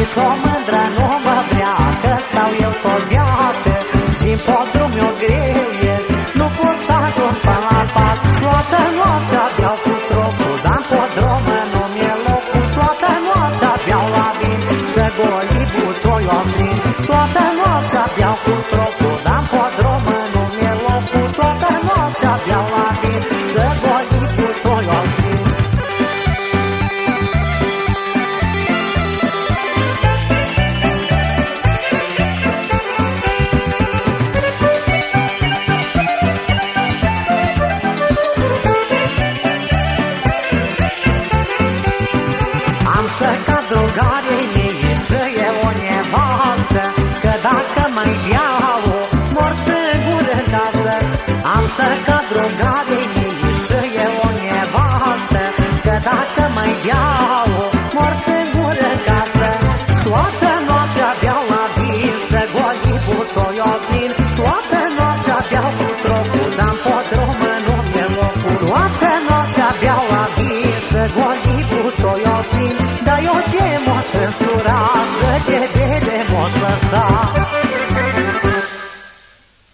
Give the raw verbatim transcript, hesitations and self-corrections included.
nicio mândră nu mă vrea, că stau eu tot beată. Din podrum eu greu ies, nu pot să ajung până la pat. Toată noaptea beau cu tropul, dar-n podrumă nu mi-e locul. Toată noaptea beau la vin, să golii butoiul plin. Toată noaptea beau cu tropul, dar-n podrumă nu mi-e locul. Toată noaptea beau la vin, să golii butoiul plin. Am să ca drogarei mei și e o nevastă, că dacă mai beau, mor singur în casă. Am să ca drogarei mei și e o nevastă, că dacă mai beau, mor singur în casă. Toată noaptea beau la vin, să golii butoiul plin. Toată noaptea beau cu tropul, dar-n podrumă nu mi-e locul. Toată noaptea beau la vin, să golii butoiul plin. Dar eu ce m-o și-nsura și de bere m-o lăsa.